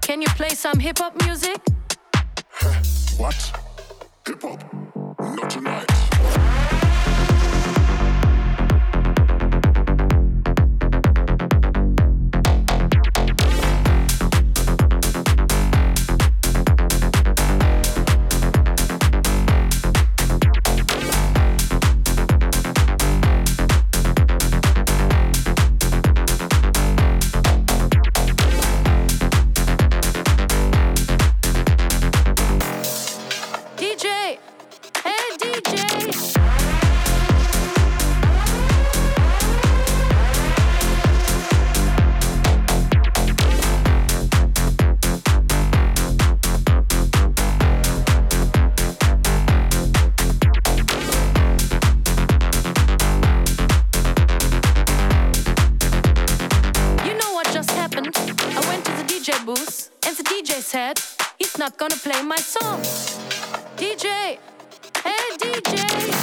Can you play some hip-hop music? What? Hip-hop? Not tonight. Said he's not gonna play my song. DJ, hey DJ,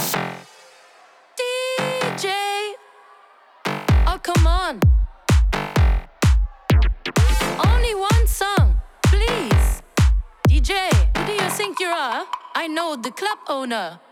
DJ, oh come on. Only one song, please. DJ, who do you think you are? I know the club owner.